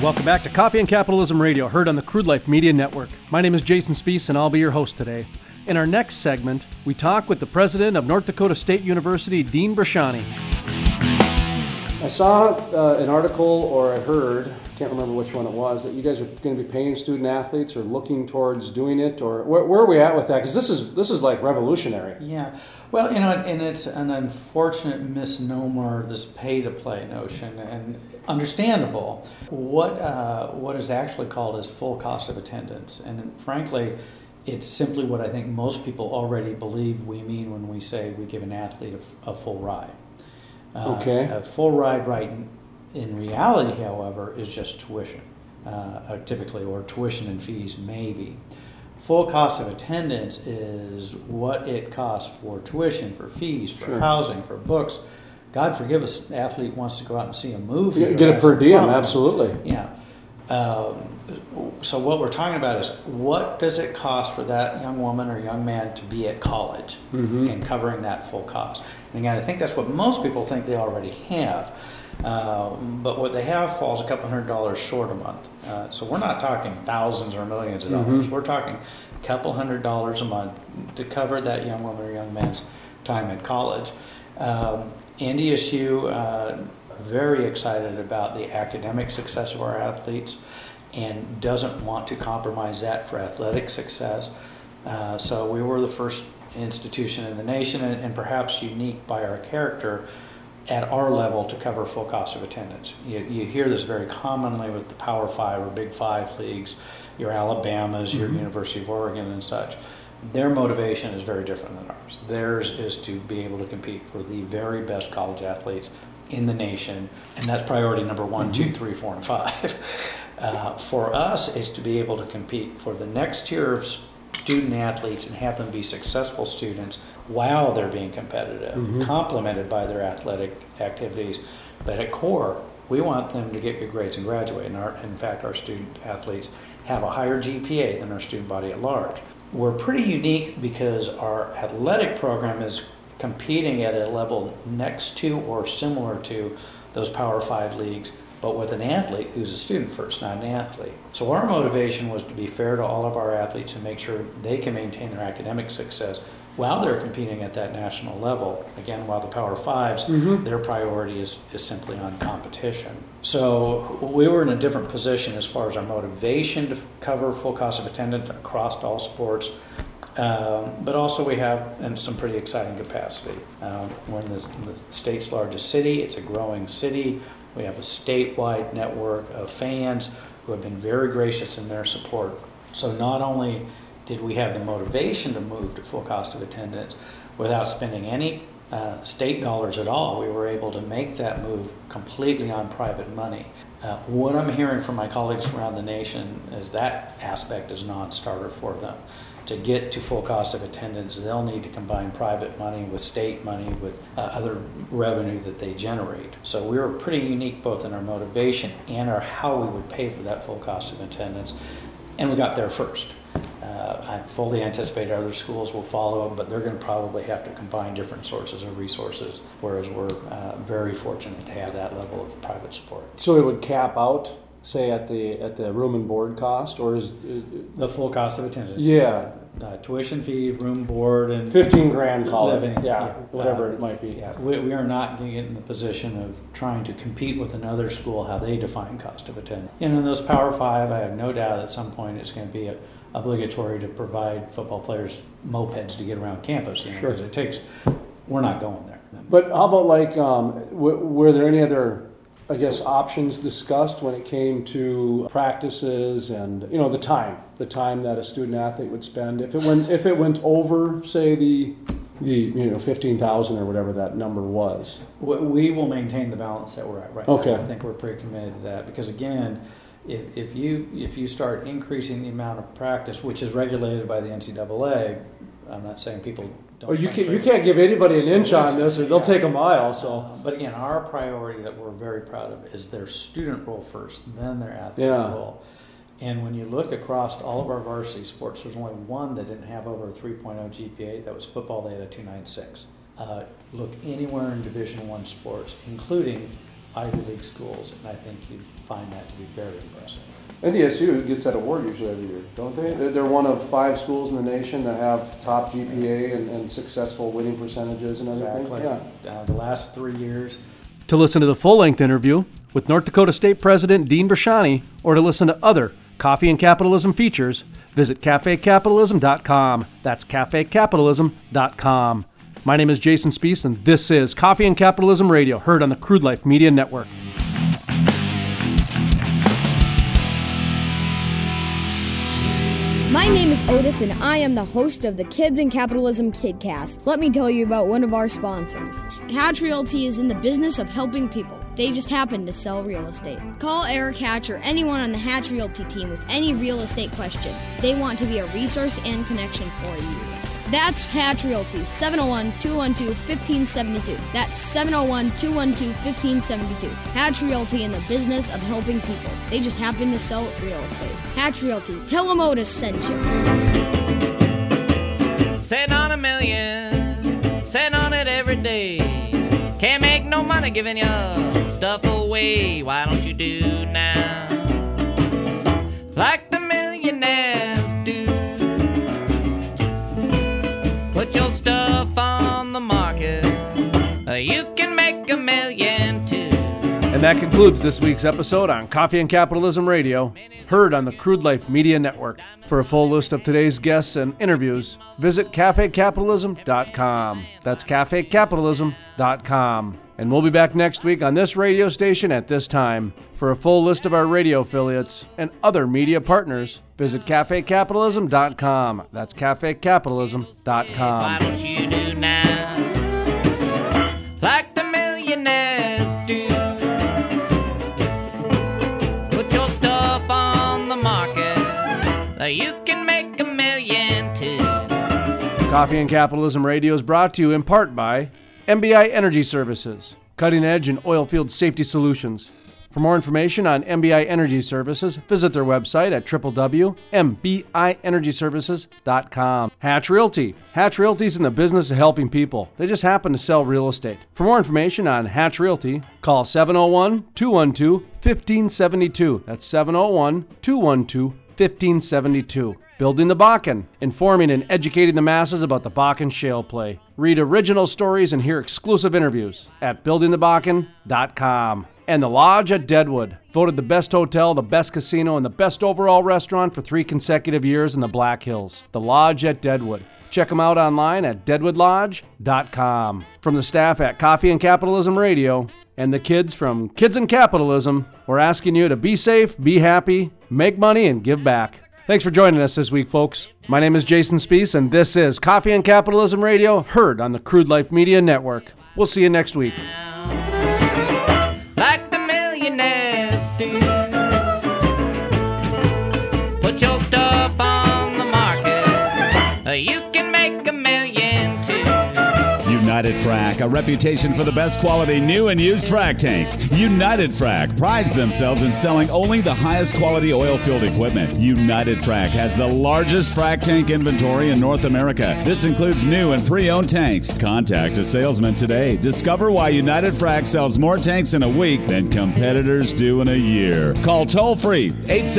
Welcome back to Coffee and Capitalism Radio, heard on the Crude Life Media Network. My name is Jason Spees, and I'll be your host today. In our next segment, we talk with the president of North Dakota State University, Dean Brashani. I saw an article, or I heard, can't remember which one it was, that you guys are going to be paying student athletes or looking towards doing it, or where are we at with that? Because this is like revolutionary. Yeah, well, and it's an unfortunate misnomer, this pay-to-play notion, and understandable. What is actually called is full cost of attendance, and frankly, it's simply what I think most people already believe we mean when we say we give an athlete a full ride. Okay. A full ride right in reality, however, is just tuition, typically, or tuition and fees maybe. Full cost of attendance is what it costs for tuition, for fees, for housing, for books. God forgive us, an athlete wants to go out and see a movie. Get a per diem, absolutely. Yeah. So what we're talking about is what does it cost for that young woman or young man to be at college and covering that full cost. And again, I think that's what most people think they already have. But what they have falls a couple $100 short a month. So we're not talking thousands or millions of dollars. We're talking a couple $100 a month to cover that young woman or young man's time at college. NDSU, very excited about the academic success of our athletes and doesn't want to compromise that for athletic success. So we were the first institution in the nation, and perhaps unique by our character, at our level to cover full cost of attendance. You hear this very commonly with the Power 5 or Big 5 leagues, your Alabamas, your University of Oregon and such. Their motivation is very different than ours. Theirs is to be able to compete for the very best college athletes in the nation, and that's priority number 1, 2, 3, 4, and 5. For us, it's to be able to compete for the next tier of student athletes and have them be successful students while they're being competitive, complemented by their athletic activities. But at core, we want them to get good grades and graduate. And in fact, our student athletes have a higher GPA than our student body at large. We're pretty unique because our athletic program is competing at a level next to or similar to those Power 5 leagues, but with an athlete who's a student first, not an athlete. So our motivation was to be fair to all of our athletes and make sure they can maintain their academic success while they're competing at that national level. Again, while the Power 5s, their priority is simply on competition. So we were in a different position as far as our motivation to cover full cost of attendance across all sports. But also we have some pretty exciting capacity. We're in the state's largest city. It's a growing city. We have a statewide network of fans who have been very gracious in their support. So not only did we have the motivation to move to full cost of attendance without spending any state dollars at all, we were able to make that move completely on private money. What I'm hearing from my colleagues around the nation is that aspect is a non-starter for them. To get to full cost of attendance, they'll need to combine private money with state money with other revenue that they generate. So we were pretty unique both in our motivation and our how we would pay for that full cost of attendance, and we got there first. I fully anticipate other schools will follow, but they're going to probably have to combine different sources of resources, whereas we're very fortunate to have that level of private support. So it would cap out, say, at the room and board cost, or is the full cost of attendance? Yeah. Tuition fee, room, board, and $15,000 call living. Yeah, whatever it might be. Yeah, we are not going to get in the position of trying to compete with another school how they define cost of attendance. And in those Power 5, I have no doubt at some point it's going to be obligatory to provide football players mopeds to get around campus. Sure. Because we're not going there. But how about were there any other, I guess, options discussed when it came to practices and the time that a student athlete would spend if it went over, say, the 15,000 or whatever that number was? We will maintain the balance that we're at right now. Okay. I think we're pretty committed to that because again, if you start increasing the amount of practice, which is regulated by the NCAA, I'm not saying people don't. Well, you can't give anybody an inch on this, or they'll take a mile. So, but again, our priority that we're very proud of is their student role first, then their athlete role. And when you look across all of our varsity sports, there's only one that didn't have over a 3.0 GPA. That was football. They had a 2.96. Look anywhere in Division I sports, including Ivy League schools, and I think you'd find that to be very impressive. NDSU gets that award usually every year, don't they? They're one of 5 schools in the nation that have top GPA and successful winning percentages and everything. Exactly. Yeah. The last 3 years. To listen to the full-length interview with North Dakota State President Dean Brashani, or to listen to other Coffee and Capitalism features, visit cafecapitalism.com. That's cafecapitalism.com. My name is Jason Spees, and this is Coffee and Capitalism Radio, heard on the Crude Life Media Network. My name is Otis, and I am the host of the Kids in Capitalism KidCast. Let me tell you about one of our sponsors. Hatch Realty is in the business of helping people. They just happen to sell real estate. Call Eric Hatch or anyone on the Hatch Realty team with any real estate question. They want to be a resource and connection for you. That's Hatch Realty, 701-212-1572. That's 701-212-1572. Hatch Realty in the business of helping people. They just happen to sell real estate. Hatch Realty. Tell them Otis sent you. Sitting on $1 million, sitting on it every day. Can't make no money giving your stuff away. Why don't you do now like the millionaires do? Put your stuff on the market. You can make $1 million too. And that concludes this week's episode on Coffee and Capitalism Radio, heard on the Crude Life Media Network. For a full list of today's guests and interviews, visit cafecapitalism.com. That's cafecapitalism.com. And we'll be back next week on this radio station at this time. For a full list of our radio affiliates and other media partners, visit cafecapitalism.com. That's cafecapitalism.com. Why don't you do now like the millionaires do? Put your stuff on the market. You can make $1 million too. Coffee and Capitalism Radio is brought to you in part by MBI Energy Services, cutting edge in oil field safety solutions. For more information on MBI Energy Services, visit their website at www.mbienergyservices.com. Hatch Realty. Hatch Realty is in the business of helping people. They just happen to sell real estate. For more information on Hatch Realty, call 701-212-1572. That's 701-212-1572. Building the Bakken, informing and educating the masses about the Bakken shale play. Read original stories and hear exclusive interviews at buildingthebakken.com. And The Lodge at Deadwood, voted the best hotel, the best casino, and the best overall restaurant for 3 consecutive years in the Black Hills. The Lodge at Deadwood. Check them out online at deadwoodlodge.com. From the staff at Coffee and Capitalism Radio and the kids from Kids in Capitalism, we're asking you to be safe, be happy, make money, and give back. Thanks for joining us this week, folks. My name is Jason Spees, and this is Coffee and Capitalism Radio, heard on the Crude Life Media Network. We'll see you next week. Like the millionaires do. Put your stuff on the market. You can make $1 million too. United Frac, a reputation for the best quality new and used frac tanks. United Frac prides themselves in selling only the highest quality oil field equipment. United Frac has the largest frac tank inventory in North America. This includes new and pre-owned tanks. Contact a salesman today. Discover why United Frac sells more tanks in a week than competitors do in a year. Call toll-free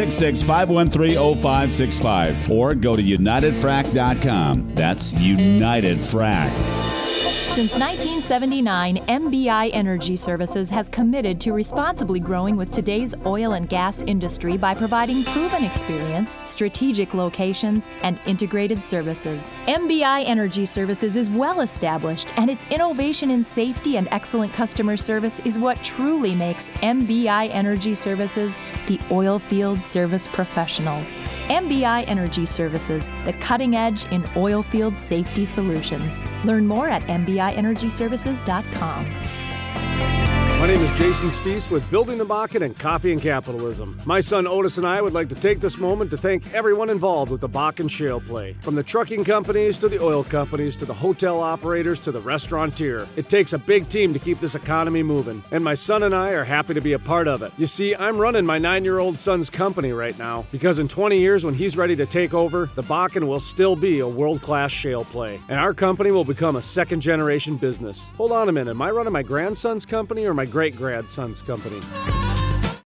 866-513-0565 or go to unitedfrac.com. That's United Frac. Since 1979, MBI Energy Services has committed to responsibly growing with today's oil and gas industry by providing proven experience, strategic locations, and integrated services. MBI Energy Services is well established, and its innovation in safety and excellent customer service is what truly makes MBI Energy Services the oil field service professionals. MBI Energy Services, the cutting edge in oil field safety solutions. Learn more at MBIEnergyServices.com. My name is Jason Spees with Building the Bakken and Coffee and Capitalism. My son Otis and I would like to take this moment to thank everyone involved with the Bakken shale play. From the trucking companies to the oil companies to the hotel operators to the restaurateur. It takes a big team to keep this economy moving, and my son and I are happy to be a part of it. You see, I'm running my 9-year-old son's company right now because in 20 years when he's ready to take over, the Bakken will still be a world-class shale play, and our company will become a second-generation business. Hold on a minute, am I running my grandson's company or my great great-grandson's company.